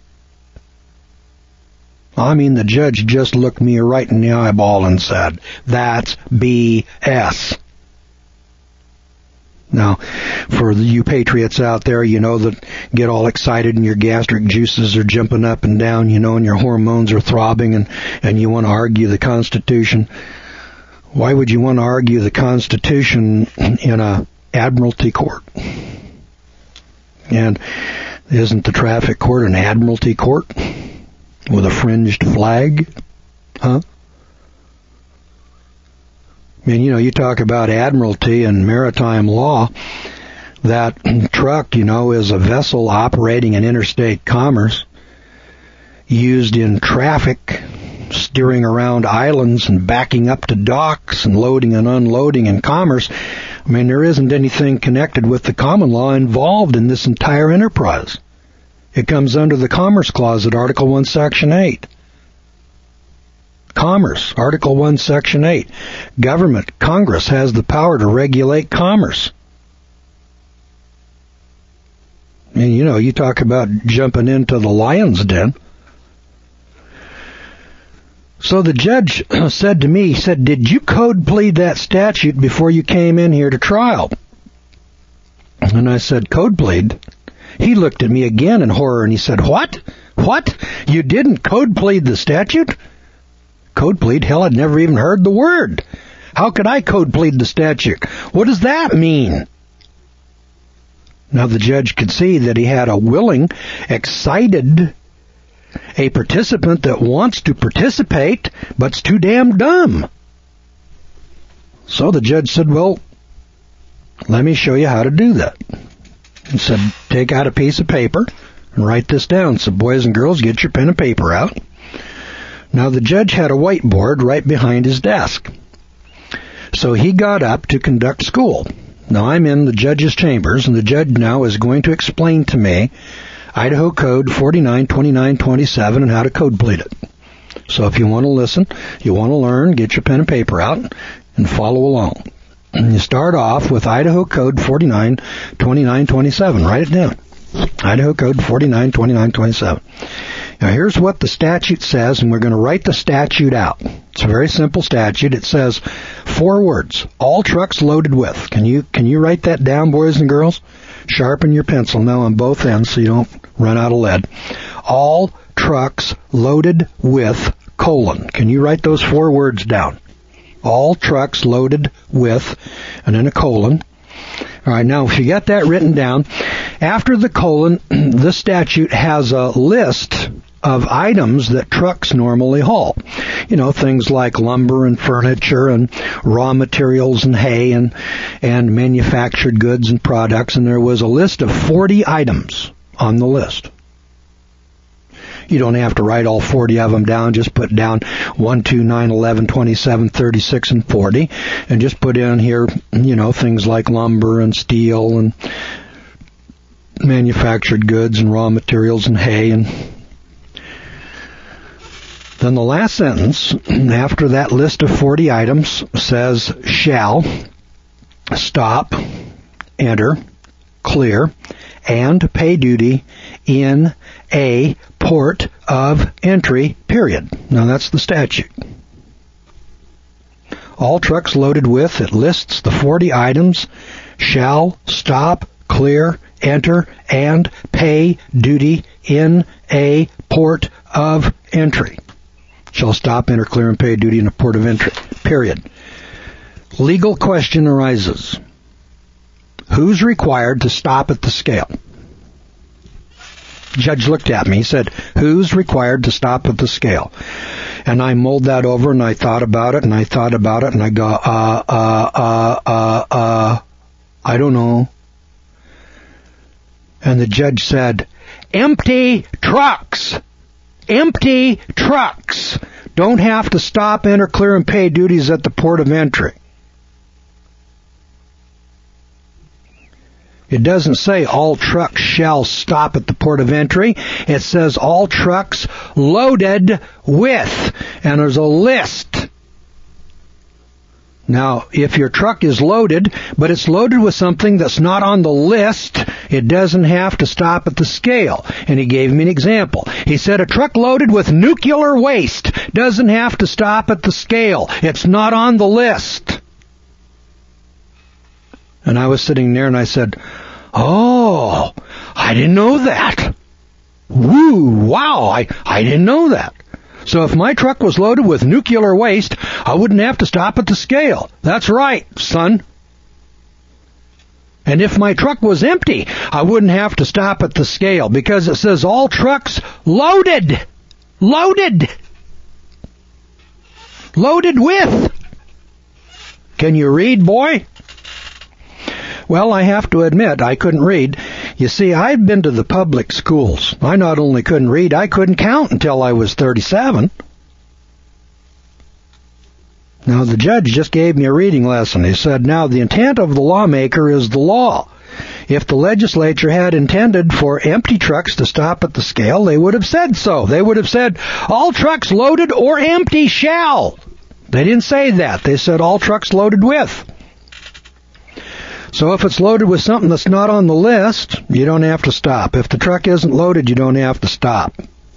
I mean, the judge just looked me right in the eyeball and said, that's B S. Now, for you patriots out there, you know, that get all excited and your gastric juices are jumping up and down, you know, and your hormones are throbbing and, and you want to argue the Constitution. Why would you want to argue the Constitution in a admiralty court? And isn't the traffic court an admiralty court with a fringed flag? Huh? I mean, you know, you talk about admiralty and maritime law. That truck, you know, is a vessel operating in interstate commerce, used in traffic, steering around islands and backing up to docks and loading and unloading in commerce. I mean, there isn't anything connected with the common law involved in this entire enterprise. It comes under the Commerce Clause at Article one, Section eight. Commerce, Article one, Section eight. Government, Congress has the power to regulate commerce. And, you know, you talk about jumping into the lion's den. So the judge said to me, he said, did you code plead that statute before you came in here to trial? And I said, code plead? He looked at me again in horror and he said, what? What? You didn't code plead the statute? Code plead? Hell, I'd never even heard the word. How could I code plead the statute? What does that mean? Now the judge could see that he had a willing, excited a participant that wants to participate, but's too damn dumb. So the judge said, well, let me show you how to do that. He said, take out a piece of paper and write this down. So boys and girls, get your pen and paper out. Now the judge had a whiteboard right behind his desk. So he got up to conduct school. Now I'm in the judge's chambers, and the judge now is going to explain to me Idaho Code forty-nine twenty-nine twenty-seven and how to code plead it. So if you want to listen, you want to learn, get your pen and paper out and follow along. And you start off with Idaho Code forty-nine twenty-nine twenty-seven. Write it down. Idaho Code forty-nine twenty-nine twenty-seven. Now here's what the statute says, and we're going to write the statute out. It's a very simple statute. It says four words, all trucks loaded with. Can you can you write that down, boys and girls? Sharpen your pencil now on both ends so you don't run out of lead. All trucks loaded with, colon. Can you write those four words down? All trucks loaded with, and then a colon. All right, now if you got that written down, after the colon, the statute has a list of items that trucks normally haul. You know, things like lumber and furniture and raw materials and hay and, and manufactured goods and products. And there was a list of forty items on the list. You don't have to write all forty of them down. Just put down one, two, nine, eleven, twenty-seven, thirty-six, and forty. And just put in here, you know, things like lumber and steel and manufactured goods and raw materials and hay. And then the last sentence after that list of forty items says shall stop, enter, clear, and pay duty in a port of entry, period. Now that's the statute. All trucks loaded with, it lists the forty items, shall stop, clear, enter, and pay duty in a port of entry. Shall stop, enter, clear, and pay duty in a port of entry, period. Legal question arises. Who's required to stop at the scale? The judge looked at me. He said, who's required to stop at the scale? And I mulled that over, and I thought about it, and I thought about it, and I go, uh, uh, uh, uh, uh, I don't know. And the judge said, empty trucks! Empty trucks don't have to stop, enter, clear, and pay duties at the port of entry. It doesn't say all trucks shall stop at the port of entry. It says all trucks loaded with. And there's a list. Now, if your truck is loaded, but it's loaded with something that's not on the list, it doesn't have to stop at the scale. And he gave me an example. He said a truck loaded with nuclear waste doesn't have to stop at the scale. It's not on the list. And I was sitting there and I said, oh, I didn't know that. Woo, wow, I, I didn't know that. So if my truck was loaded with nuclear waste, I wouldn't have to stop at the scale. That's right, son. And if my truck was empty, I wouldn't have to stop at the scale because it says all trucks loaded. Loaded. Loaded with. Can you read, boy? Well, I have to admit, I couldn't read. You see, I've been to the public schools. I not only couldn't read, I couldn't count until I was thirty-seven. Now, the judge just gave me a reading lesson. He said, now, the intent of the lawmaker is the law. If the legislature had intended for empty trucks to stop at the scale, they would have said so. They would have said, all trucks loaded or empty shall. They didn't say that. They said all trucks loaded with. So if it's loaded with something that's not on the list, you don't have to stop. If the truck isn't loaded, you don't have to stop.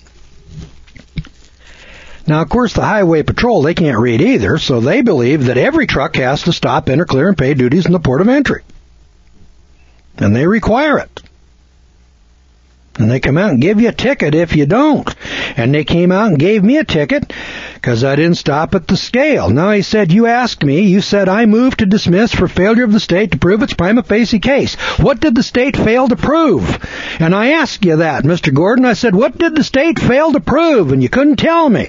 Now, of course, the Highway Patrol, they can't read either, so they believe that every truck has to stop, enter, clear, and pay duties in the port of entry. And they require it. And they come out and give you a ticket if you don't. And they came out and gave me a ticket because I didn't stop at the scale. Now, he said, you asked me, you said I moved to dismiss for failure of the state to prove its prima facie case. What did the state fail to prove? And I asked you that, Mister Gordon. I said, what did the state fail to prove? And you couldn't tell me.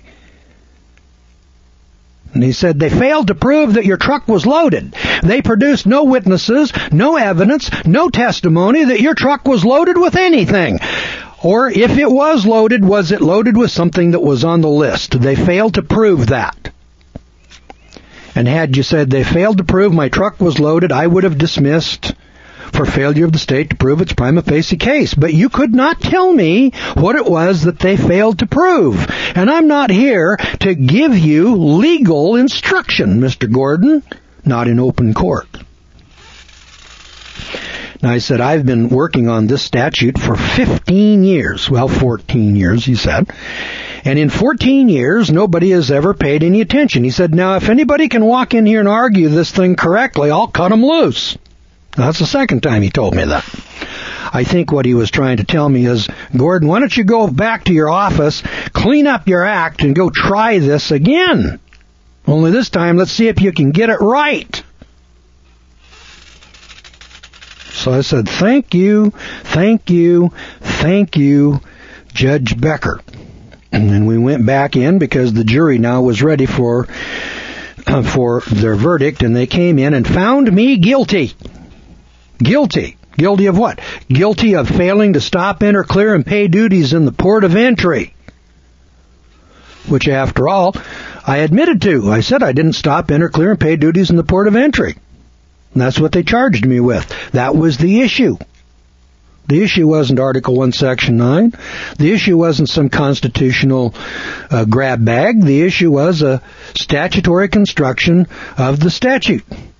And he said, they failed to prove that your truck was loaded. They produced no witnesses, no evidence, no testimony that your truck was loaded with anything. Or if it was loaded, was it loaded with something that was on the list? They failed to prove that. And had you said they failed to prove my truck was loaded, I would have dismissed for failure of the state to prove its prima facie case. But you could not tell me what it was that they failed to prove. And I'm not here to give you legal instruction, Mister Gordon, not in open court. Now, I said, I've been working on this statute for fifteen years. Well, fourteen years, he said. And in fourteen years, nobody has ever paid any attention. He said, now, if anybody can walk in here and argue this thing correctly, I'll cut them loose. That's the second time he told me that. I think what he was trying to tell me is, Gordon, why don't you go back to your office, clean up your act, and go try this again? Only this time, let's see if you can get it right. So I said, thank you, thank you, thank you, Judge Becker. And then we went back in because the jury now was ready for, uh, for their verdict, and they came in and found me guilty. Guilty. Guilty of what? Guilty of failing to stop, enter, clear, and pay duties in the port of entry. Which, after all, I admitted to. I said I didn't stop, enter, clear, and pay duties in the port of entry. And that's what they charged me with. That was the issue. The issue wasn't Article one, Section nine. The issue wasn't some constitutional uh, grab bag. The issue was a statutory construction of the statute.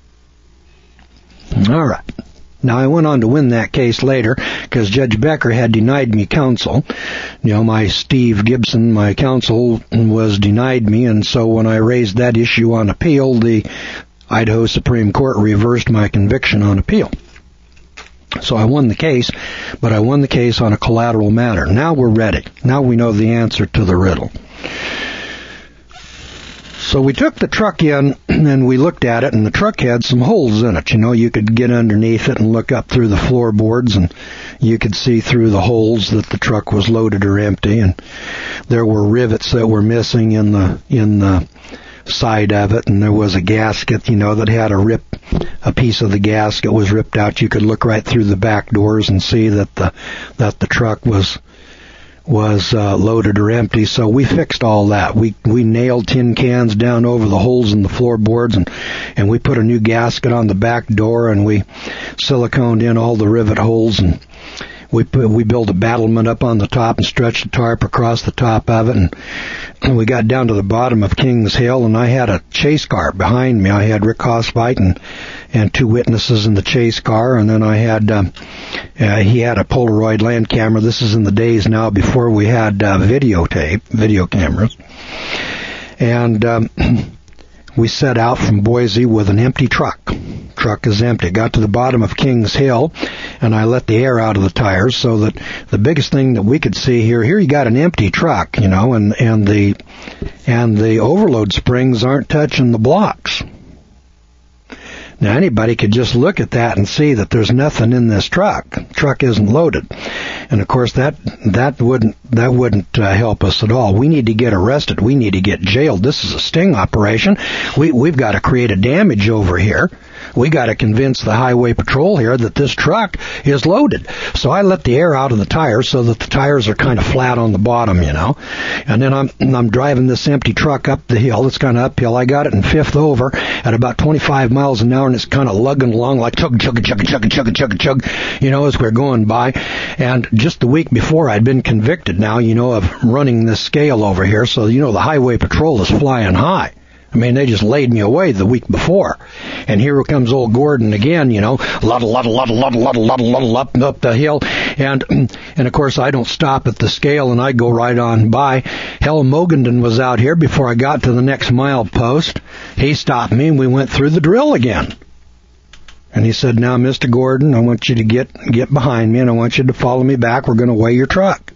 All right. Now, I went on to win that case later because Judge Becker had denied me counsel. You know, my Steve Gibson, my counsel, was denied me, and so when I raised that issue on appeal, the Idaho Supreme Court reversed my conviction on appeal. So I won the case, but I won the case on a collateral matter. Now we're ready. Now we know the answer to the riddle. So we took the truck in and we looked at it, and the truck had some holes in it. You know, you could get underneath it and look up through the floorboards, and you could see through the holes that the truck was loaded or empty, and there were rivets that were missing in the in the side of it, and there was a gasket, you know, that had a rip, a piece of the gasket was ripped out. You could look right through the back doors and see that the that the truck was was uh, loaded or empty. So we fixed all that. We we nailed tin cans down over the holes in the floorboards, and and we put a new gasket on the back door, and we siliconed in all the rivet holes, and we put, we built a battlement up on the top and stretched a tarp across the top of it, and, and we got down to the bottom of Kings Hill, and I had a chase car behind me. I had Rick Hosfite and and two witnesses in the chase car, and then I had um, uh, he had a Polaroid land camera. This is in the days now before we had uh, videotape, video cameras, and um, we set out from Boise with an empty truck. Truck is empty. Got to the bottom of Kings Hill, and I let the air out of the tires so that the biggest thing that we could see here, here you got an empty truck, you know, and, and the and the overload springs aren't touching the blocks. Now, anybody could just look at that and see that there's nothing in this truck. The truck isn't loaded. And, of course, that that wouldn't that wouldn't uh, help us at all. We need to get arrested. We need to get jailed. This is a sting operation. We, we've got to create a damage over here. We got to convince the highway patrol here that this truck is loaded. So I let the air out of the tires so that the tires are kind of flat on the bottom, you know. And then I'm I'm driving this empty truck up the hill. It's kind of uphill. I got it in fifth over at about twenty-five miles an hour, and it's kind of lugging along like chug, chug, chug, chug, chug, chug, chug, you know, as we're going by. And just the week before, I'd been convicted now, you know, of running this scale over here. So, you know, the highway patrol is flying high. I mean, they just laid me away the week before. And here comes old Gordon again, you know, luddle, luddle, luddle, luddle, luddle, luddle, luddle, up and up the hill. And, and of course, I don't stop at the scale, and I go right on by. Hell, Mogenden was out here before I got to the next mile post. He stopped me, and we went through the drill again. And he said, now, Mister Gordon, I want you to get get behind me, and I want you to follow me back. We're going to weigh your truck.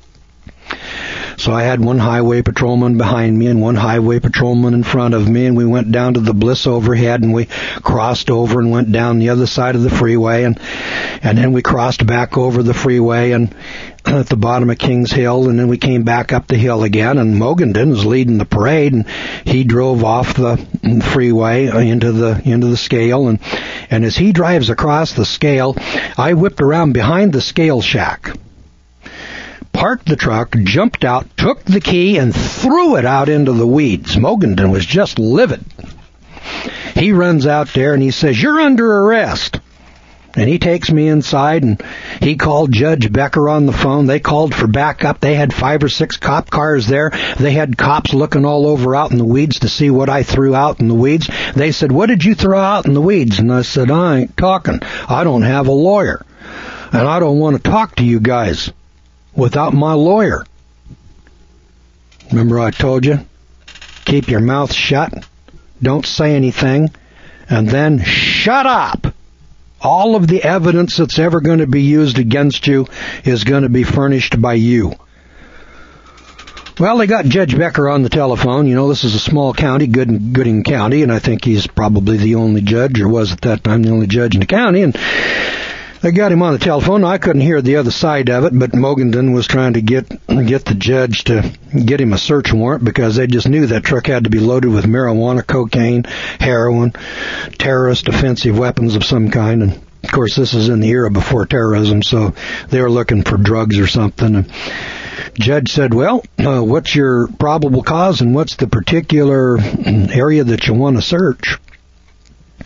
So I had one highway patrolman behind me and one highway patrolman in front of me, and we went down to the Bliss overhead, and we crossed over and went down the other side of the freeway, and and then we crossed back over the freeway and at the bottom of Kings Hill, and then we came back up the hill again, and Mogenden was leading the parade, and he drove off the freeway into the into the scale, and and as he drives across the scale, I whipped around behind the scale shack, parked the truck, jumped out, took the key, and threw it out into the weeds. Mogenden was just livid. He runs out there, and he says, "You're under arrest." And he takes me inside, and he called Judge Becker on the phone. They called for backup. They had five or six cop cars there. They had cops looking all over out in the weeds to see what I threw out in the weeds. They said, "What did you throw out in the weeds?" And I said, "I ain't talking. I don't have a lawyer. And I don't want to talk to you guys without my lawyer." Remember I told you? Keep your mouth shut. Don't say anything. And then shut up. All of the evidence that's ever going to be used against you is going to be furnished by you. Well, they got Judge Becker on the telephone. You know, this is a small county, Good, Gooding County, and I think he's probably the only judge, or was at that time the only judge in the county, and they got him on the telephone. I couldn't hear the other side of it, but Mogenden was trying to get get the judge to get him a search warrant because they just knew that truck had to be loaded with marijuana, cocaine, heroin, terrorist offensive weapons of some kind. And, of course, this is in the era before terrorism, so they were looking for drugs or something. And judge said, well, uh, what's your probable cause and what's the particular area that you want to search?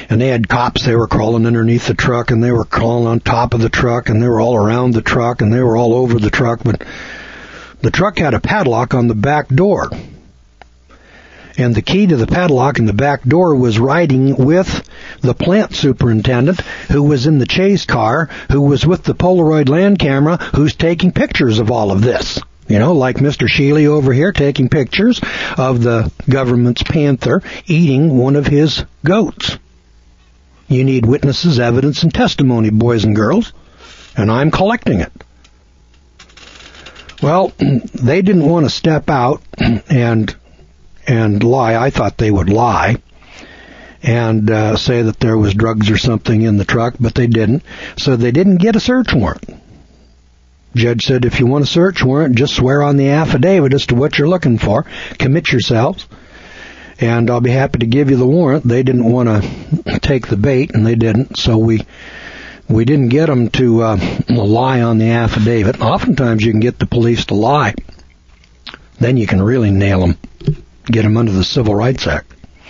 and they had cops. They were crawling underneath the truck, and they were crawling on top of the truck, and they were all around the truck, and they were all over the truck. But the truck had a padlock on the back door. And the key to the padlock in the back door was riding with the plant superintendent, who was in the chase car, who was with the Polaroid land camera, who's taking pictures of all of this. You know, like Mister Sheely over here taking pictures of the government's panther eating one of his goats. You need witnesses, evidence, and testimony, boys and girls, and I'm collecting it. Well, they didn't want to step out and and lie. I thought they would lie and uh, say that there was drugs or something in the truck, but they didn't. So they didn't get a search warrant. Judge said, if you want a search warrant, just swear on the affidavit as to what you're looking for. Commit yourselves, and I'll be happy to give you the warrant. They didn't want to take the bait, and they didn't, so we we didn't get them to uh, lie on the affidavit. Oftentimes you can get the police to lie. Then you can really nail them. Get them under the Civil Rights Act.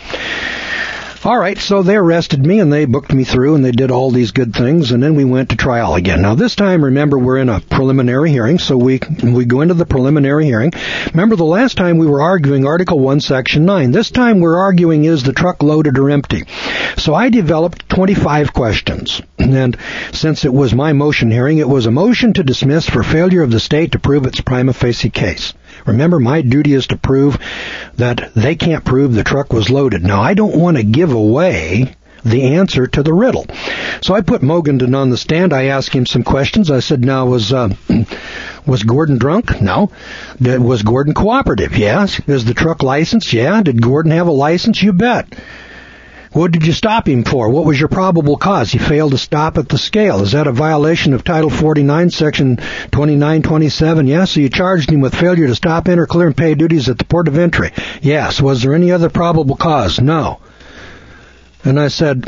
All right, so they arrested me, and they booked me through, and they did all these good things, and then we went to trial again. Now, this time, remember, we're in a preliminary hearing, so we we go into the preliminary hearing. Remember, the last time we were arguing Article one, Section nine. This time we're arguing, is the truck loaded or empty? So I developed twenty-five questions, and since it was my motion hearing, it was a motion to dismiss for failure of the state to prove its prima facie case. Remember, my duty is to prove that they can't prove the truck was loaded. Now, I don't want to give away the answer to the riddle. So I put Mogenton on the stand. I asked him some questions. I said, now, was uh, was Gordon drunk? No. Did, was Gordon cooperative? Yes. Is the truck licensed? Yeah. Did Gordon have a license? You bet. What did you stop him for? What was your probable cause? He failed to stop at the scale. Is that a violation of Title forty-nine, Section twenty-nine twenty-seven? Yes. So you charged him with failure to stop, enter, clear, and pay duties at the port of entry? Yes. Was there any other probable cause? No. And I said,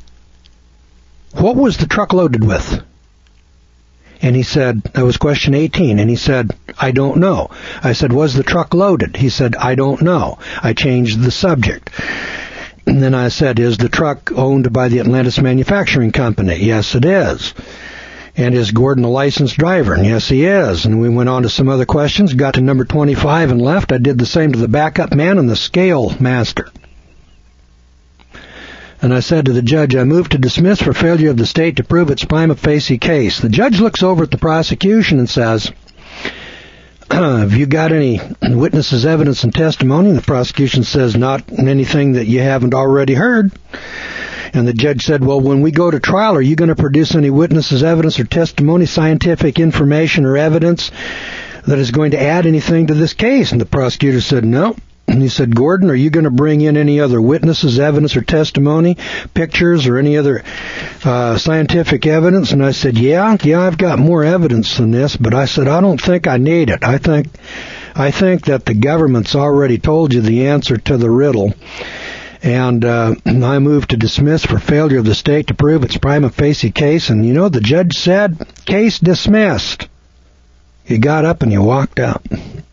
what was the truck loaded with? And he said, that was question eighteen, and he said, I don't know. I said, was the truck loaded? He said, I don't know. I changed the subject. And then I said, is the truck owned by the Atlantis Manufacturing Company? Yes, it is. And is Gordon a licensed driver? And yes, he is. And we went on to some other questions, got to number twenty-five and left. I did the same to the backup man and the scale master. And I said to the judge, I move to dismiss for failure of the state to prove its prima facie case. The judge looks over at the prosecution and says, have you got any witnesses, evidence, and testimony? And the prosecution says, not anything that you haven't already heard. And the judge said, well, when we go to trial, are you going to produce any witnesses, evidence, or testimony, scientific information or evidence that is going to add anything to this case? And the prosecutor said, no. And he said, Gordon, are you going to bring in any other witnesses, evidence, or testimony, pictures, or any other uh, scientific evidence? And I said, yeah, yeah, I've got more evidence than this, but I said, I don't think I need it. I think, I think that the government's already told you the answer to the riddle. And uh, I moved to dismiss for failure of the state to prove its prima facie case. And you know, the judge said, case dismissed. He got up and he walked out.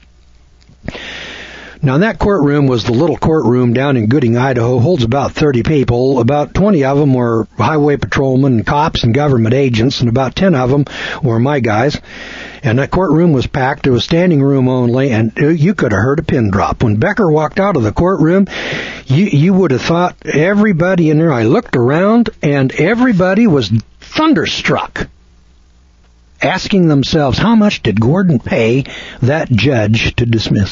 Now, that courtroom was the little courtroom down in Gooding, Idaho. Holds about thirty people. About twenty of them were highway patrolmen and cops and government agents, and about ten of them were my guys. And that courtroom was packed. It was standing room only, and you could have heard a pin drop. When Becker walked out of the courtroom, you, you would have thought everybody in there, I looked around, and everybody was thunderstruck, asking themselves, how much did Gordon pay that judge to dismiss?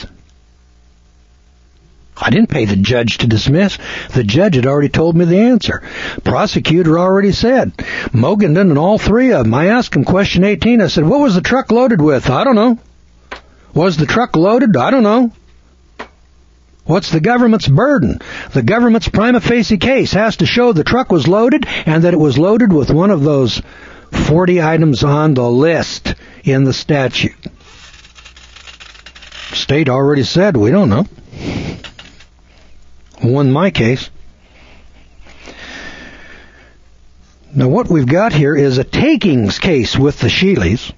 I didn't pay the judge to dismiss. The judge had already told me the answer. Prosecutor already said. Mogenton and all three of them. I asked him question eighteen. I said, what was the truck loaded with? I don't know. Was the truck loaded? I don't know. What's the government's burden? The government's prima facie case has to show the truck was loaded and that it was loaded with one of those forty items on the list in the statute. State already said, we don't know. Won my case. Now what we've got here is a takings case with the Sheelys.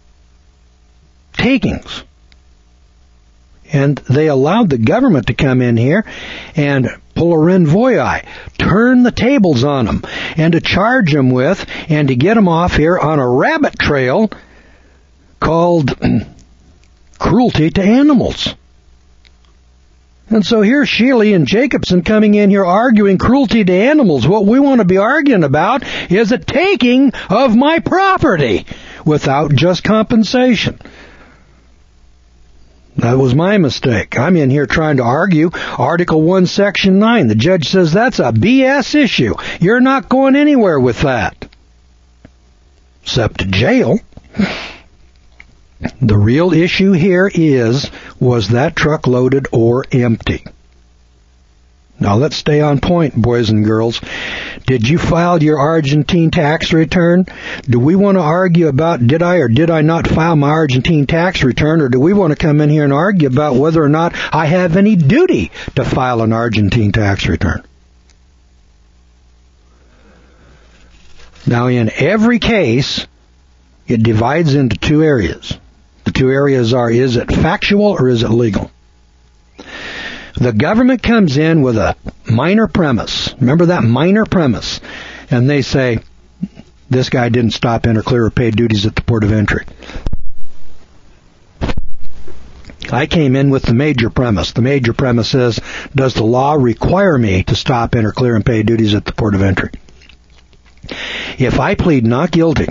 Takings. And they allowed the government to come in here and pull a Renvoy, turn the tables on them, and to charge them with, and to get them off here on a rabbit trail called cruelty to animals. And so here's Shealy and Jacobson coming in here arguing cruelty to animals. What we want to be arguing about is a taking of my property without just compensation. That was my mistake. I'm in here trying to argue Article one, Section nine. The judge says that's a B S issue. You're not going anywhere with that. Except to jail. The real issue here is, was that truck loaded or empty? Now let's stay on point, boys and girls. Did you file your Argentine tax return? Do we want to argue about did I or did I not file my Argentine tax return, or do we want to come in here and argue about whether or not I have any duty to file an Argentine tax return? Now in every case, it divides into two areas. The two areas are, is it factual or is it legal? The government comes in with a minor premise. Remember that minor premise? And they say, this guy didn't stop, enter, clear, or pay duties at the port of entry. I came in with the major premise. The major premise is, does the law require me to stop, enter, clear, and pay duties at the port of entry? If I plead not guilty,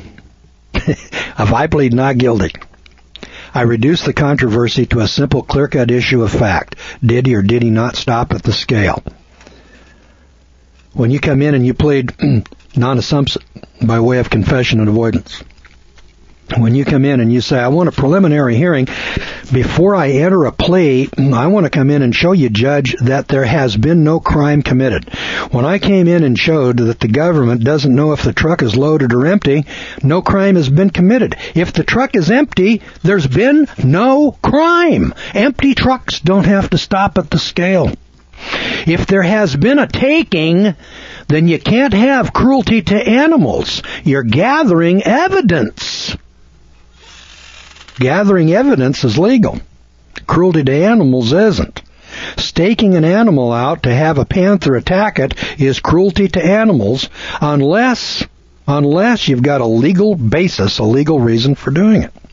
if I plead not guilty, I reduce the controversy to a simple, clear-cut issue of fact. Did he or did he not stop at the scale? When you come in and you plead non-assumption by way of confession and avoidance, when you come in and you say, I want a preliminary hearing, before I enter a plea, I want to come in and show you, Judge, that there has been no crime committed. When I came in and showed that the government doesn't know if the truck is loaded or empty, no crime has been committed. If the truck is empty, there's been no crime. Empty trucks don't have to stop at the scale. If there has been a taking, then you can't have cruelty to animals. You're gathering evidence. Gathering evidence is legal. Cruelty to animals isn't. Staking an animal out to have a panther attack it is cruelty to animals unless, unless you've got a legal basis, a legal reason for doing it.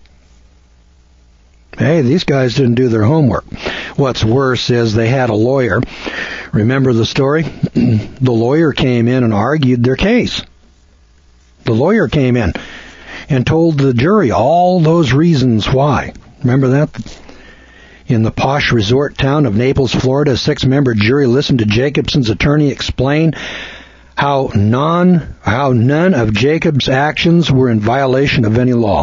Hey, these guys didn't do their homework. What's worse is they had a lawyer. Remember the story? The lawyer came in and argued their case. The lawyer came in and told the jury all those reasons why. Remember that? In the posh resort town of Naples, Florida, a six-member jury listened to Jacobson's attorney explain how non, how none of Jacobs' actions were in violation of any law.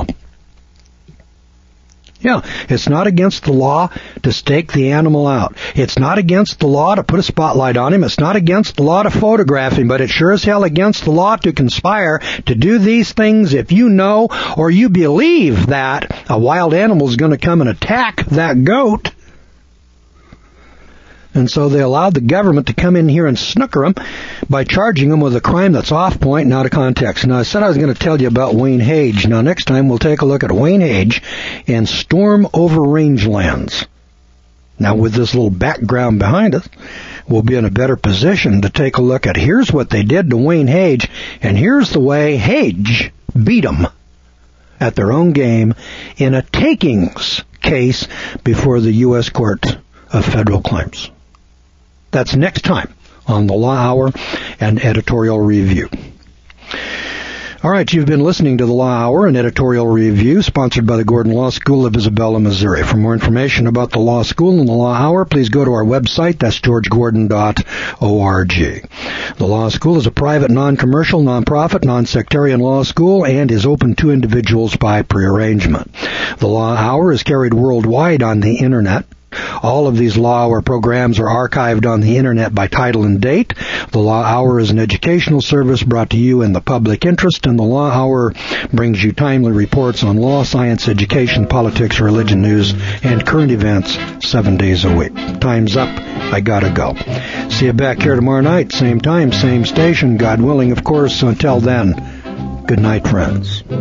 Yeah, it's not against the law to stake the animal out. It's not against the law to put a spotlight on him. It's not against the law to photograph him, but it's sure as hell against the law to conspire to do these things if you know or you believe that a wild animal is going to come and attack that goat. And so they allowed the government to come in here and snooker them by charging them with a crime that's off point and out of context. Now, I said I was going to tell you about Wayne Hage. Now, next time we'll take a look at Wayne Hage and Storm over Rangelands. Now, with this little background behind us, we'll be in a better position to take a look at here's what they did to Wayne Hage, and here's the way Hage beat them at their own game in a takings case before the U S Court of Federal Claims. That's next time on the Law Hour and Editorial Review. All right, you've been listening to the Law Hour and Editorial Review, sponsored by the Gordon Law School of Isabella, Missouri. For more information about the Law School and the Law Hour, please go to our website. That's george gordon dot org. The Law School is a private, non-commercial, non-profit, non-sectarian law school and is open to individuals by prearrangement. The Law Hour is carried worldwide on the Internet. All of these Law Hour programs are archived on the Internet by title and date. The Law Hour is an educational service brought to you in the public interest, and the Law Hour brings you timely reports on law, science, education, politics, religion, news, and current events seven days a week. Time's up. I gotta go. See you back here tomorrow night, same time, same station, God willing, of course. Until then, good night, friends.